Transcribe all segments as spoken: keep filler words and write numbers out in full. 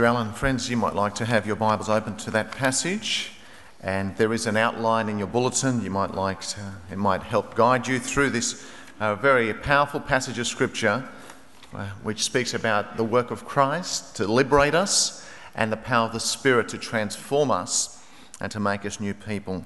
Alan, friends, you might like to have your Bibles open to that passage, and there is an outline in your bulletin. You might like to, it might help guide you through this uh, very powerful passage of Scripture, uh, which speaks about the work of Christ to liberate us and the power of the Spirit to transform us and to make us new people.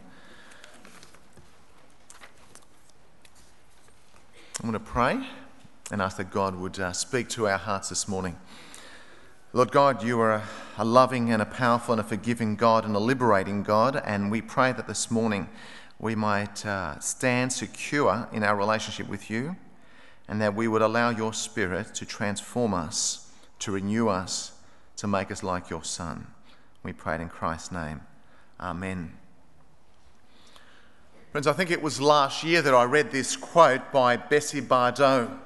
I'm going to pray and ask that God would uh, speak to our hearts this morning. Lord God, you are a loving and a powerful and a forgiving God and a liberating God, and we pray that this morning we might uh, stand secure in our relationship with you, and that we would allow your Spirit to transform us, to renew us, to make us like your Son. We pray it in Christ's name. Amen. Friends, I think it was last year that I read this quote by Bessie Bardot.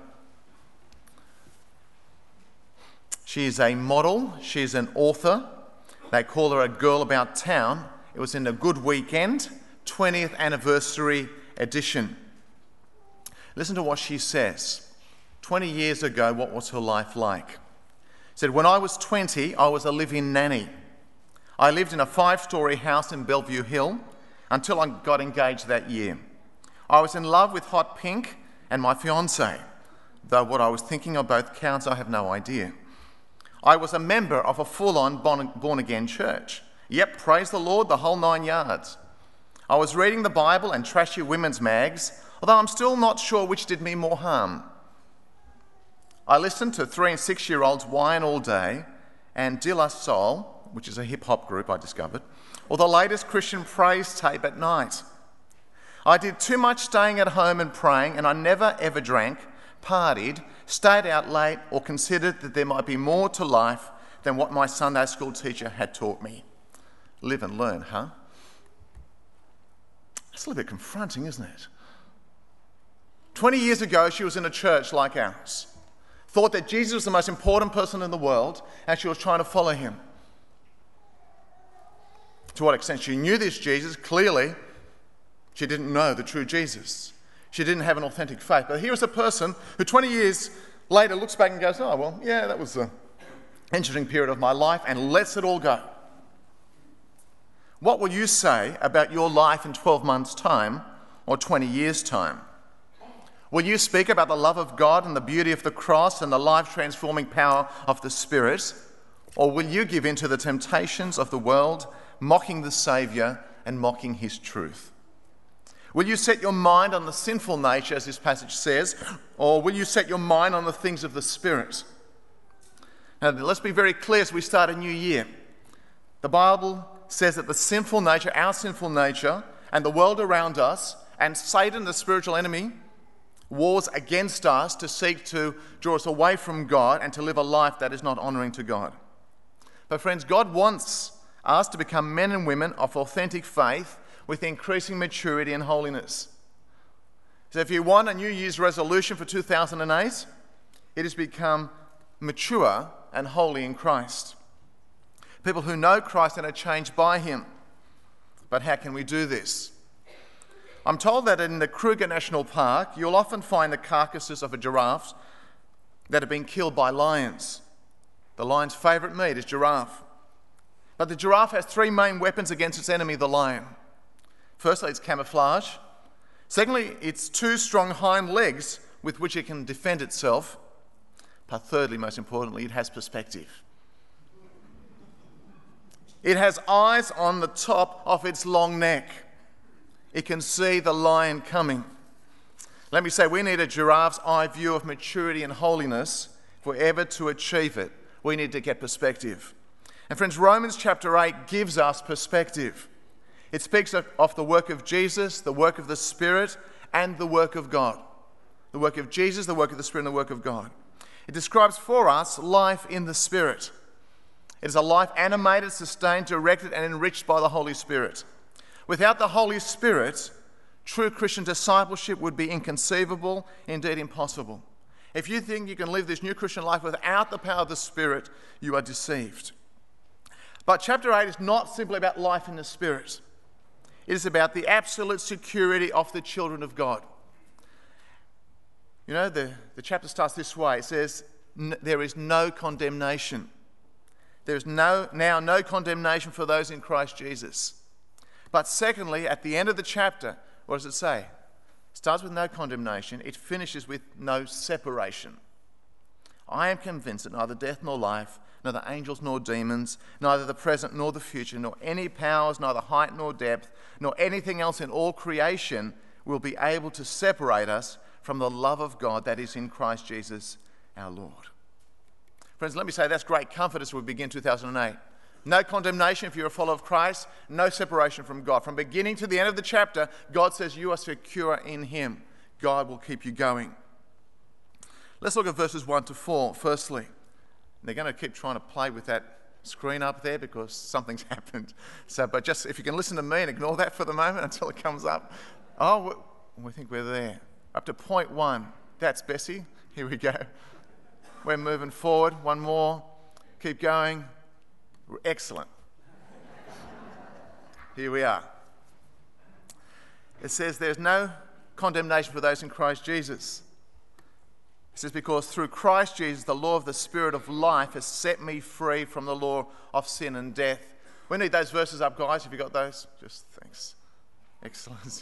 She is a model, she's an author. They call her a girl about town. It was in a Good Weekend, twentieth anniversary edition. Listen to what she says. twenty years ago, what was her life like? She said, when I was twenty, I was a live-in nanny. I lived in a five-storey house in Bellevue Hill until I got engaged that year. I was in love with hot pink and my fiancé, though what I was thinking of both counts, I have no idea. I was a member of a full-on born-again church. Yep, praise the Lord, the whole nine yards. I was reading the Bible and trashy women's mags, although I'm still not sure which did me more harm. I listened to three and six-year-olds whine all day, and De La Soul, which is a hip-hop group I discovered, or the latest Christian praise tape at night. I did too much staying at home and praying, and I never ever drank, partied, stayed out late, or considered that there might be more to life than what my Sunday school teacher had taught me. Live and learn, huh? That's a little bit confronting, isn't it? twenty years ago, she was in a church like ours, thought that Jesus was the most important person in the world, and she was trying to follow him. To what extent she knew this Jesus, clearly she didn't know the true Jesus. She didn't have an authentic faith. But here is a person who twenty years later looks back and goes, oh, well, yeah, that was an interesting period of my life, and lets it all go. What will you say about your life in twelve months' time or twenty years' time? Will you speak about the love of God and the beauty of the cross and the life-transforming power of the Spirit? Or will you give in to the temptations of the world, mocking the Saviour and mocking his truth? Will you set your mind on the sinful nature, as this passage says, or will you set your mind on the things of the Spirit? Now, let's be very clear as we start a new year. The Bible says that the sinful nature, our sinful nature, and the world around us, and Satan, the spiritual enemy, wars against us to seek to draw us away from God and to live a life that is not honouring to God. But friends, God wants us to become men and women of authentic faith with increasing maturity and holiness. So if you want a New Year's resolution for two thousand eight, it is become mature and holy in Christ. People who know Christ and are changed by him. But how can we do this? I'm told that in the Kruger National Park, you'll often find the carcasses of a giraffe that have been killed by lions. The lion's favourite meat is giraffe. But the giraffe has three main weapons against its enemy, the lion. Firstly, it's camouflage. Secondly, it's two strong hind legs with which it can defend itself. But thirdly, most importantly, it has perspective. It has eyes on the top of its long neck. It can see the lion coming. Let me say, we need a giraffe's eye view of maturity and holiness. If we're ever to achieve it, we need to get perspective. And friends, Romans chapter eight gives us perspective. It speaks of, of the work of Jesus, the work of the Spirit, and the work of God. The work of Jesus, the work of the Spirit, and the work of God. It describes for us life in the Spirit. It is a life animated, sustained, directed, and enriched by the Holy Spirit. Without the Holy Spirit, true Christian discipleship would be inconceivable, indeed impossible. If you think you can live this new Christian life without the power of the Spirit, you are deceived. But chapter eight is not simply about life in the Spirit. It is about the absolute security of the children of God. You know, the, the chapter starts this way. It says, there is no condemnation. there's no, now no condemnation for those in Christ Jesus. But secondly, at the end of the chapter, what does it say? It starts with no condemnation. It finishes with no separation. I am convinced that neither death nor life, neither angels nor demons, neither the present nor the future, nor any powers, neither height nor depth, nor anything else in all creation will be able to separate us from the love of God that is in Christ Jesus our Lord. Friends, let me say that's great comfort as we begin two thousand eight. No condemnation if you're a follower of Christ, no separation from God. From beginning to the end of the chapter, God says you are secure in Him. God will keep you going. Let's look at verses one to four. Firstly, they're going to keep trying to play with that screen up there because something's happened. So, but just if you can listen to me and ignore that for the moment until it comes up. Oh, we think we're there. Up to point one. That's Bessie. Here we go. We're moving forward. One more. Keep going. Excellent. Here we are. It says there's no condemnation for those in Christ Jesus. It says, because through Christ Jesus, the law of the Spirit of life has set me free from the law of sin and death. We need those verses up, guys. Have you got those? Just thanks. Excellent.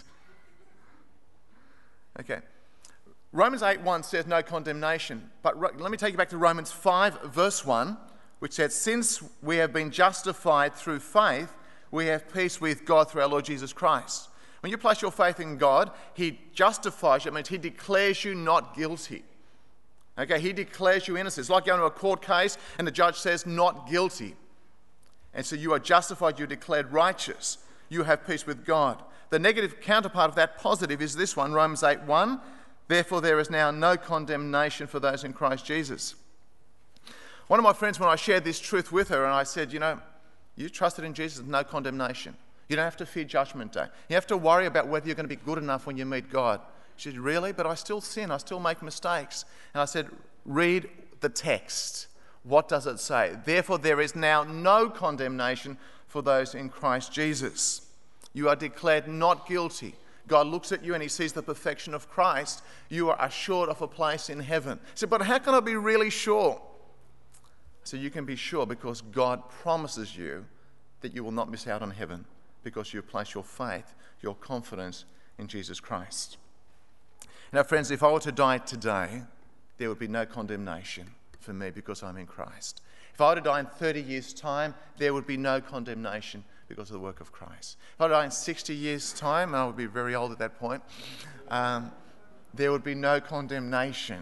Okay. Romans eight one says no condemnation. But ro- let me take you back to Romans five, verse one, which says, since we have been justified through faith, we have peace with God through our Lord Jesus Christ. When you place your faith in God, He justifies you. It means He declares you not guilty. Okay, He declares you innocent. It's like going to a court case and the judge says not guilty. And so you are justified, you're declared righteous. You have peace with God. The negative counterpart of that positive is this one, Romans eight one. Therefore there is now no condemnation for those in Christ Jesus. One of my friends, when I shared this truth with her, and I said, you know, you trusted in Jesus, no condemnation. You don't have to fear judgment day. You have to worry about whether you're going to be good enough when you meet God. She said, really? But I still sin. I still make mistakes. And I said, read the text. What does it say? Therefore, there is now no condemnation for those in Christ Jesus. You are declared not guilty. God looks at you and He sees the perfection of Christ. You are assured of a place in heaven. I said, but how can I be really sure? So you can be sure because God promises you that you will not miss out on heaven because you place your faith, your confidence in Jesus Christ. Now, friends, if I were to die today, there would be no condemnation for me because I'm in Christ. If I were to die in thirty years' time, there would be no condemnation because of the work of Christ. If I were to die in sixty years' time, and I would be very old at that point, um, there would be no condemnation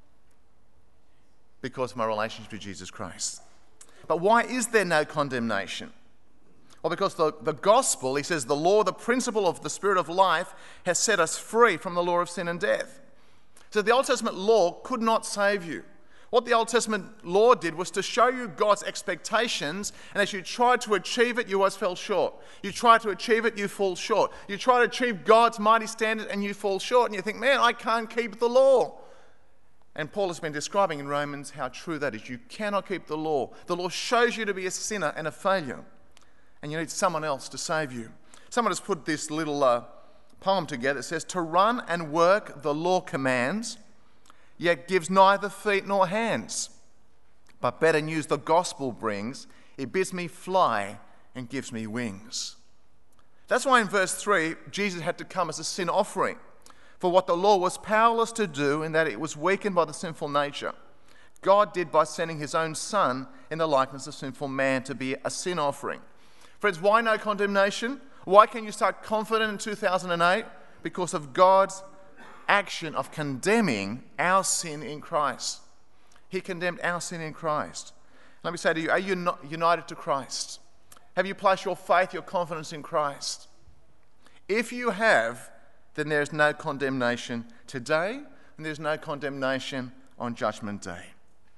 because of my relationship to Jesus Christ. But why is there no condemnation? Well, because the, the gospel, he says, the law, the principle of the Spirit of life has set us free from the law of sin and death. So the Old Testament law could not save you. What the Old Testament law did was to show you God's expectations, and as you tried to achieve it, you always fell short. You try to achieve it, you fall short. You try to achieve God's mighty standard, and you fall short, and you think, man, I can't keep the law. And Paul has been describing in Romans how true that is. You cannot keep the law. The law shows you to be a sinner and a failure, and you need someone else to save you. Someone has put this little uh, poem together. It says, to run and work the law commands, yet gives neither feet nor hands. But better news the gospel brings. It bids me fly and gives me wings. That's why in verse three, Jesus had to come as a sin offering for what the law was powerless to do, in that it was weakened by the sinful nature. God did by sending His own Son in the likeness of sinful man to be a sin offering. Friends, why no condemnation? Why can you start confident in two thousand eight? Because of God's action of condemning our sin in Christ. He condemned our sin in Christ. Let me say to you, are you not united to Christ? Have you placed your faith, your confidence in Christ? If you have, then there is no condemnation today, and there's no condemnation on Judgment Day.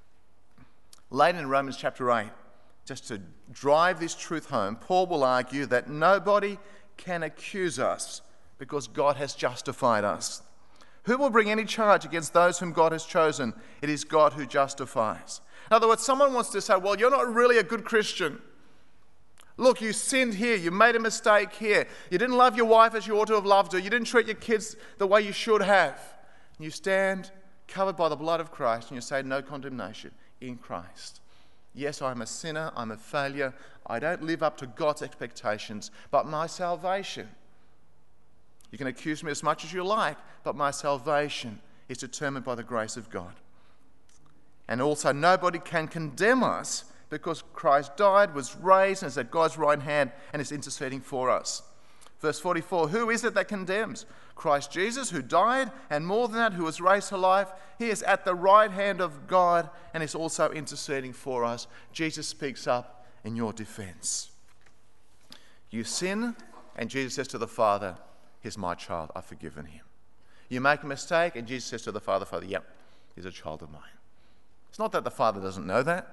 Later in Romans chapter eight, just to drive this truth home, Paul will argue that nobody can accuse us because God has justified us. Who will bring any charge against those whom God has chosen? It is God who justifies. In other words, someone wants to say, well, you're not really a good Christian. Look, you sinned here. You made a mistake here. You didn't love your wife as you ought to have loved her. You didn't treat your kids the way you should have. And you stand covered by the blood of Christ and you say, no condemnation in Christ. Yes, I'm a sinner, I'm a failure, I don't live up to God's expectations, but my salvation, you can accuse me as much as you like, but my salvation is determined by the grace of God. And also, nobody can condemn us because Christ died, was raised, and is at God's right hand and is interceding for us. Verse forty-four, who is it that condemns? Christ Jesus, who died, and more than that, who was raised to life. He is at the right hand of God and is also interceding for us. Jesus speaks up in your defense. You sin, and Jesus says to the Father, here's my child, I've forgiven him. You make a mistake, and Jesus says to the Father, Father, yep, he's a child of mine. It's not that the Father doesn't know that,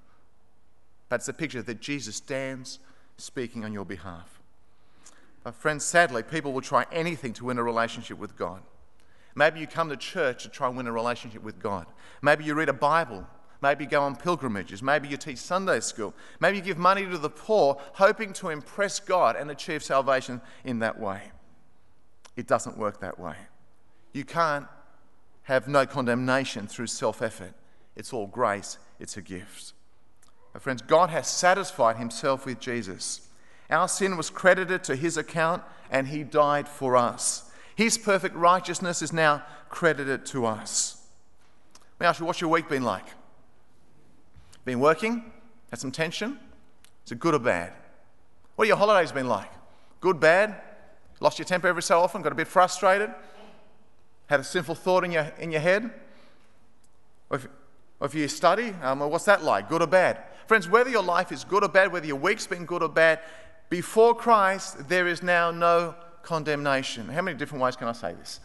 but it's a picture that Jesus stands speaking on your behalf. But friends, sadly, people will try anything to win a relationship with God. Maybe you come to church to try and win a relationship with God. Maybe you read a Bible. Maybe you go on pilgrimages. Maybe you teach Sunday school. Maybe you give money to the poor, hoping to impress God and achieve salvation in that way. It doesn't work that way. You can't have no condemnation through self-effort. It's all grace. It's a gift. But friends, God has satisfied himself with Jesus. Our sin was credited to his account and he died for us. His perfect righteousness is now credited to us. Let me ask you, what's your week been like? Been working? Had some tension? Is it good or bad? What have your holidays been like? Good, bad? Lost your temper every so often? Got a bit frustrated? Had a sinful thought in your, in your head? Or if, or if you study, um, well, what's that like? Good or bad? Friends, whether your life is good or bad, whether your week's been good or bad, before Christ, there is now no condemnation. How many different ways can I say this?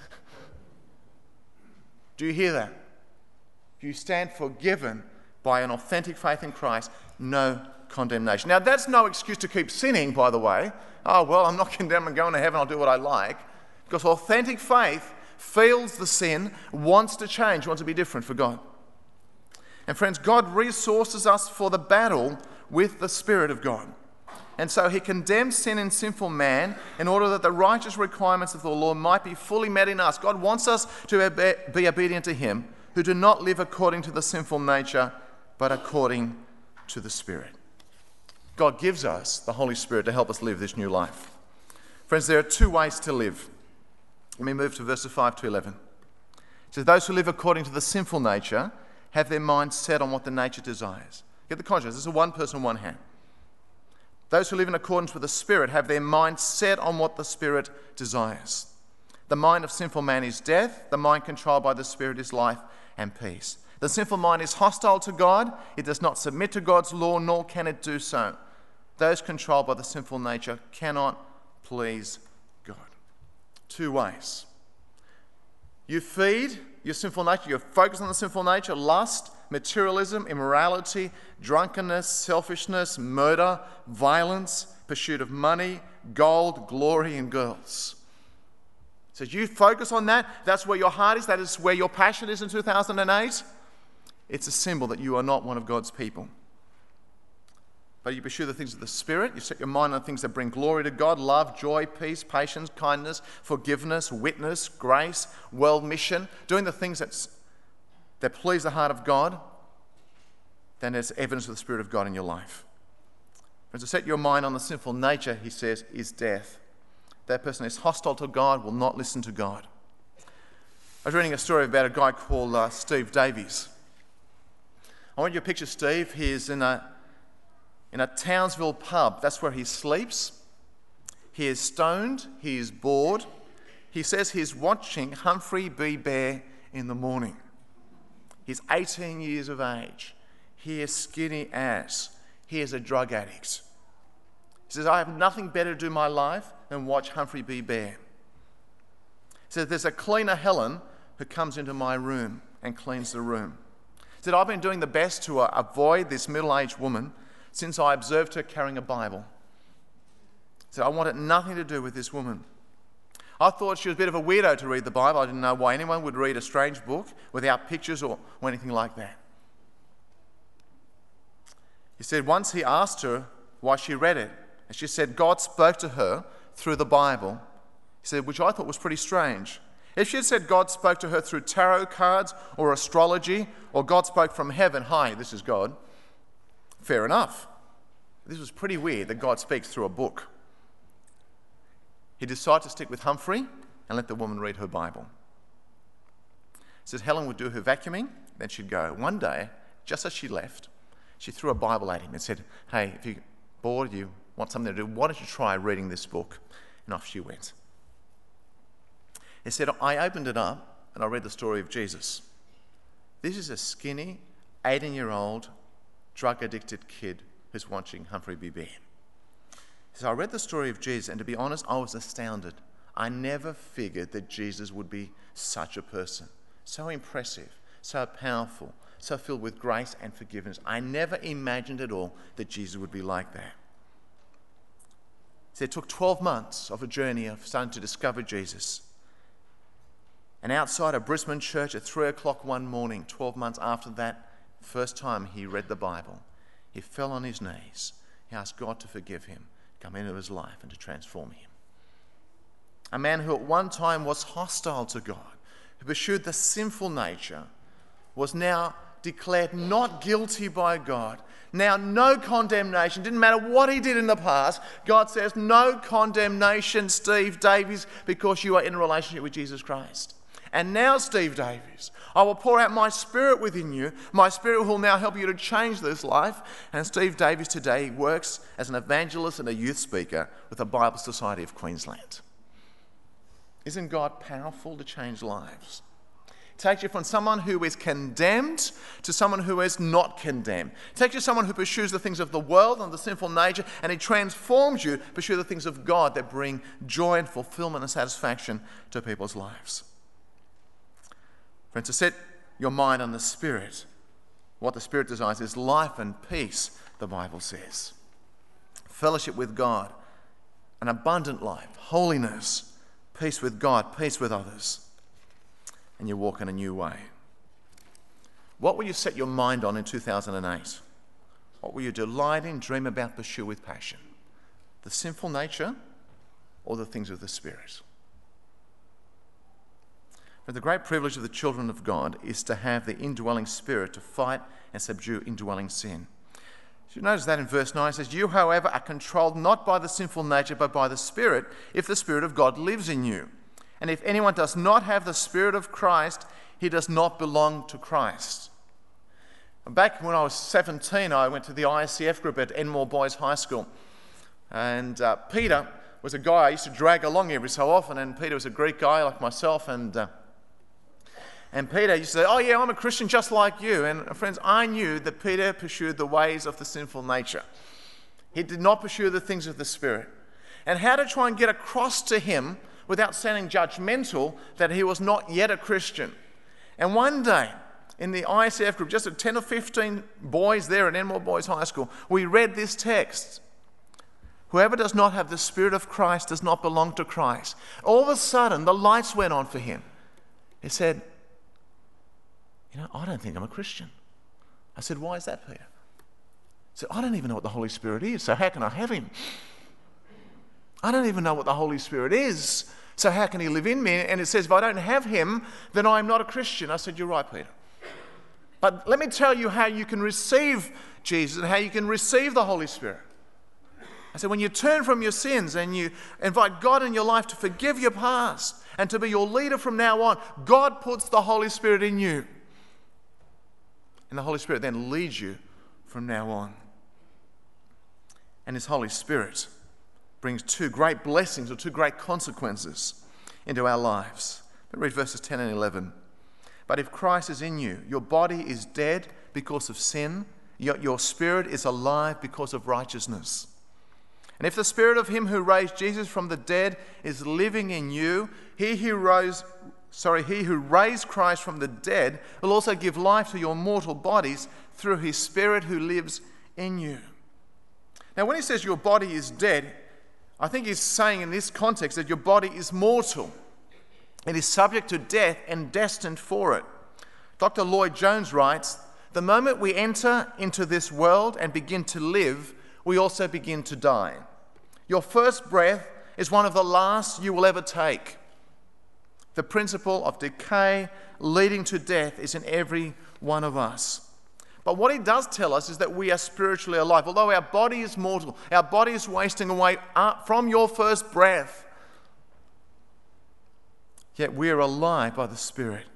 Do you hear that? If you stand forgiven by an authentic faith in Christ, no condemnation. Now, that's no excuse to keep sinning, by the way. Oh, well, I'm not condemned, I'm going to heaven, I'll do what I like. Because authentic faith feels the sin, wants to change, wants to be different for God. And friends, God resources us for the battle with the Spirit of God. And so he condemns sin in sinful man in order that the righteous requirements of the law might be fully met in us. God wants us to be obedient to him, who do not live according to the sinful nature, but according to the Spirit. God gives us the Holy Spirit to help us live this new life. Friends, there are two ways to live. Let me move to verses five to eleven. It says, those who live according to the sinful nature have their minds set on what the nature desires. Get the contrast. This is one person, one hand. Those who live in accordance with the Spirit have their mind set on what the Spirit desires. The mind of sinful man is death. The mind controlled by the Spirit is life and peace. The sinful mind is hostile to God. It does not submit to God's law, nor can it do so. Those controlled by the sinful nature cannot please God. Two ways. You feed your sinful nature. You focus on the sinful nature, lust, materialism, immorality, drunkenness, selfishness, murder, violence, pursuit of money, gold, glory, and girls. So you focus on that. That's where your heart is. That is where your passion is in two thousand eight. It's a symbol that you are not one of God's people. But you pursue the things of the Spirit. You set your mind on things that bring glory to God: love, joy, peace, patience, kindness, forgiveness, witness, grace, world mission. Doing the things that's, that please the heart of God. Then there's evidence of the Spirit of God in your life. But to set your mind on the sinful nature, he says, is death. That person is hostile to God, will not listen to God. I was reading a story about a guy called uh, Steve Davies. I want you to picture Steve. He is in a In a Townsville pub. That's where he sleeps. He is stoned. He is bored. He says he's watching Humphrey B. Bear in the morning. He's eighteen years of age. He is skinny as. He is a drug addict. He says, I have nothing better to do in my life than watch Humphrey B. Bear. He says, there's a cleaner, Helen, who comes into my room and cleans the room. He said, I've been doing the best to uh, avoid this middle-aged woman since I observed her carrying a Bible. He said, I wanted nothing to do with this woman. I thought she was a bit of a weirdo to read the Bible. I didn't know why anyone would read a strange book without pictures or, or anything like that. He said once he asked her why she read it, and she said God spoke to her through the Bible. He said, which I thought was pretty strange. If she had said God spoke to her through tarot cards or astrology, or God spoke from heaven, hi, this is God, Fair enough. This was pretty weird that God speaks through a book. He decided to stick with Humphrey and let the woman read her Bible. It says Helen would do her vacuuming, then she'd go. One day, just as she left, she threw a Bible at him and said, "Hey, if you're bored, you want something to do, why don't you try reading this book?" And off she went. He said, "I opened it up and I read the story of Jesus. This is a skinny, eighteen-year-old, drug-addicted kid who's watching Humphrey be banned." So I read the story of Jesus, and to be honest, I was astounded. I never figured that Jesus would be such a person. So impressive, so powerful, so filled with grace and forgiveness. I never imagined at all that Jesus would be like that. So it took twelve months of a journey of starting to discover Jesus. And outside a Brisbane church at three o'clock one morning, twelve months after that first time he read the Bible, he fell on his knees. He asked God to forgive him, come into his life and to transform him. A man who at one time was hostile to God, who pursued the sinful nature, was now declared not guilty by God. Now no condemnation. Didn't matter what he did in the past. God says no condemnation, Steve Davies, because you are in a relationship with Jesus Christ. And now, Steve Davies, I will pour out my Spirit within you. My Spirit will now help you to change this life. And Steve Davies today works as an evangelist and a youth speaker with the Bible Society of Queensland. Isn't God powerful to change lives? It takes you from someone who is condemned to someone who is not condemned. It takes you someone who pursues the things of the world and the sinful nature, and he transforms you to pursue the things of God that bring joy and fulfillment and satisfaction to people's lives. Friends, to set your mind on the Spirit, what the Spirit desires is life and peace, the Bible says. Fellowship with God, an abundant life, holiness, peace with God, peace with others, and you walk in a new way. What will you set your mind on in two thousand eight? What will you delight in, dream about, pursue with passion? The sinful nature or the things of the Spirit? But the great privilege of the children of God is to have the indwelling Spirit to fight and subdue indwelling sin. So you notice that in verse nine it says, "You, however, are controlled not by the sinful nature, but by the Spirit, if the Spirit of God lives in you. And if anyone does not have the Spirit of Christ, he does not belong to Christ." Back when I was seventeen, I went to the I S C F group at Enmore Boys High School. And uh, Peter was a guy I used to drag along every so often, and Peter was a Greek guy like myself, and... Uh, And Peter used to say, "Oh yeah, I'm a Christian just like you." And friends, I knew that Peter pursued the ways of the sinful nature. He did not pursue the things of the Spirit. And how to try and get across to him without sounding judgmental that he was not yet a Christian. And one day, in the I S F group, just at ten or fifteen boys there at Enmore Boys High School, we read this text. "Whoever does not have the Spirit of Christ does not belong to Christ." All of a sudden, the lights went on for him. He said, "You know, I don't think I'm a Christian." I said, "Why is that, Peter?" He said, "I don't even know what the Holy Spirit is, so how can I have him? I don't even know what the Holy Spirit is, so how can he live in me?" And it says, if I don't have him, then I'm not a Christian. I said, "You're right, Peter. But let me tell you how you can receive Jesus and how you can receive the Holy Spirit." I said, when you turn from your sins and you invite God in your life to forgive your past and to be your leader from now on, God puts the Holy Spirit in you. And the Holy Spirit then leads you from now on. And his Holy Spirit brings two great blessings or two great consequences into our lives. But read verses ten and eleven. "But if Christ is in you, your body is dead because of sin, yet your spirit is alive because of righteousness. And if the Spirit of him who raised Jesus from the dead is living in you, he who rose Sorry, he who raised Christ from the dead will also give life to your mortal bodies through his Spirit who lives in you." Now, when he says your body is dead, I think he's saying in this context that your body is mortal. It is subject to death and destined for it. Doctor Lloyd Jones writes, "The moment we enter into this world and begin to live, we also begin to die. Your first breath is one of the last you will ever take. The principle of decay leading to death is in every one of us. But what he does tell us is that we are spiritually alive. Although our body is mortal, our body is wasting away from your first breath, yet we are alive by the Spirit.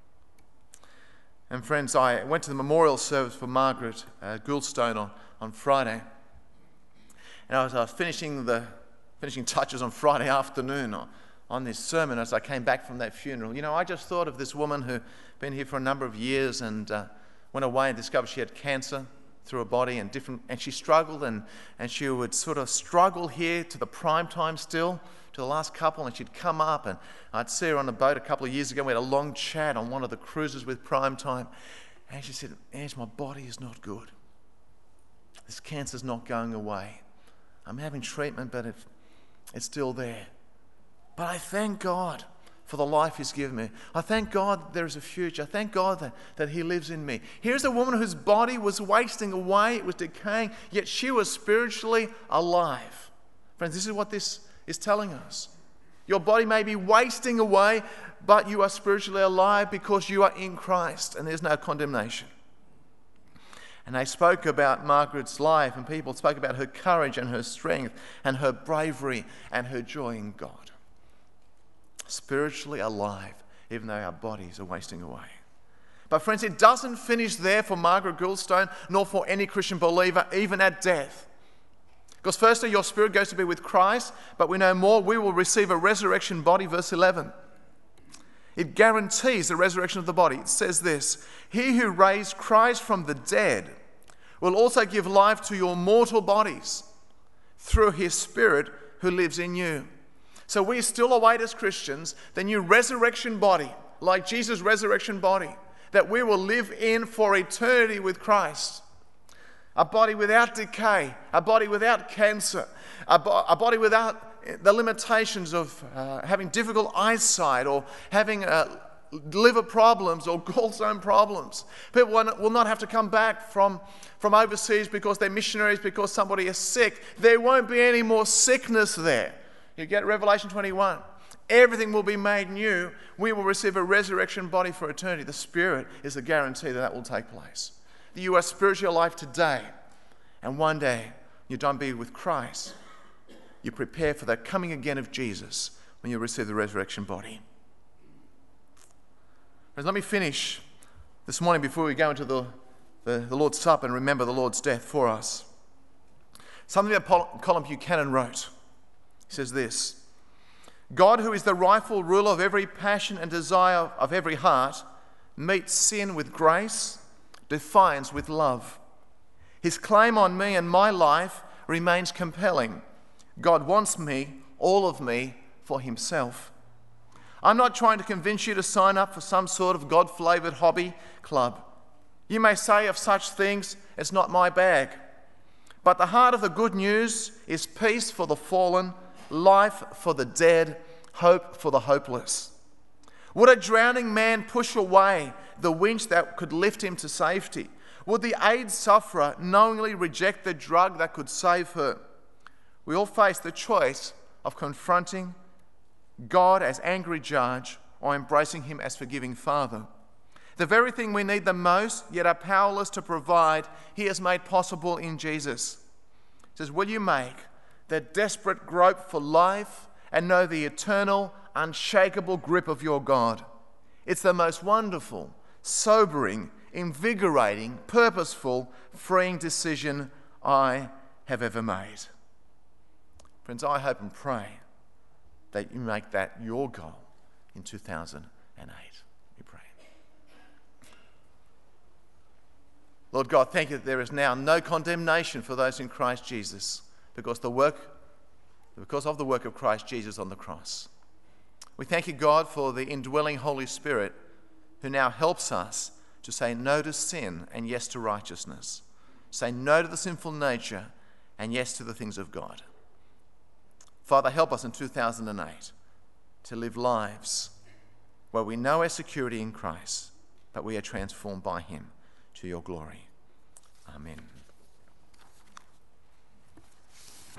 And friends, I went to the memorial service for Margaret uh, Goulstone on, on Friday. And I was uh, finishing the finishing touches on Friday afternoon on, on this sermon as I came back from that funeral. You know, I just thought of this woman who'd been here for a number of years and uh, went away and discovered she had cancer through her body and different, and she struggled and, and she would sort of struggle here to the prime time still, to the last couple, and she'd come up and I'd see her on a boat a couple of years ago. We had a long chat on one of the cruises with Prime Time, and she said, Ange, my body is not good. This cancer's not going away. I'm having treatment, but it, it's still there. But I thank God for the life he's given me. I thank God there is a future. I thank God that, that he lives in me. Here's a woman whose body was wasting away, it was decaying, yet she was spiritually alive. Friends, this is what this is telling us. Your body may be wasting away, but you are spiritually alive because you are in Christ, and there's no condemnation. And they spoke about Margaret's life, and people spoke about her courage and her strength and her bravery and her joy in God. Spiritually alive, even though our bodies are wasting away. But friends, it doesn't finish there for Margaret Goulstone, nor for any Christian believer, even at death. Because firstly, your spirit goes to be with Christ, but we know more, we will receive a resurrection body, verse eleven. It guarantees the resurrection of the body. It says this, he who raised Christ from the dead will also give life to your mortal bodies through his Spirit who lives in you. So we still await as Christians the new resurrection body, like Jesus' resurrection body, that we will live in for eternity with Christ. A body without decay, a body without cancer, a, bo- a body without the limitations of uh, having difficult eyesight or having uh, liver problems or gallstone problems. People will not have to come back from, from overseas because they're missionaries, because somebody is sick. There won't be any more sickness there. You get Revelation twenty-one. Everything will be made new. We will receive a resurrection body for eternity. The Spirit is the guarantee that that will take place. That you are spiritually alive today, and one day you don't be with Christ. You prepare for the coming again of Jesus when you receive the resurrection body. Friends, let me finish this morning before we go into the, the, the Lord's Supper and remember the Lord's death for us. Something that Paul, Colin Buchanan wrote. He says this, God, who is the rightful ruler of every passion and desire of every heart, meets sin with grace, defiance with love. His claim on me and my life remains compelling. God wants me, all of me, for himself. I'm not trying to convince you to sign up for some sort of God-flavoured hobby club. You may say of such things, it's not my bag. But the heart of the good news is peace for the fallen, life for the dead, hope for the hopeless. Would a drowning man push away the winch that could lift him to safety? Would the AIDS sufferer knowingly reject the drug that could save her? We all face the choice of confronting God as angry judge or embracing him as forgiving Father. The very thing we need the most, yet are powerless to provide, he has made possible in Jesus. He says, will you make that desperate grope for life and know the eternal, unshakable grip of your God? It's the most wonderful, sobering, invigorating, purposeful, freeing decision I have ever made. Friends, I hope and pray that you make that your goal in two thousand eight. We pray. Lord God, thank you that there is now no condemnation for those in Christ Jesus because the work, because of the work of Christ Jesus on the cross. We thank you, God, for the indwelling Holy Spirit who now helps us to say no to sin and yes to righteousness. Say no to the sinful nature and yes to the things of God. Father, help us in two thousand eight to live lives where we know our security in Christ, but we are transformed by him to your glory. Amen.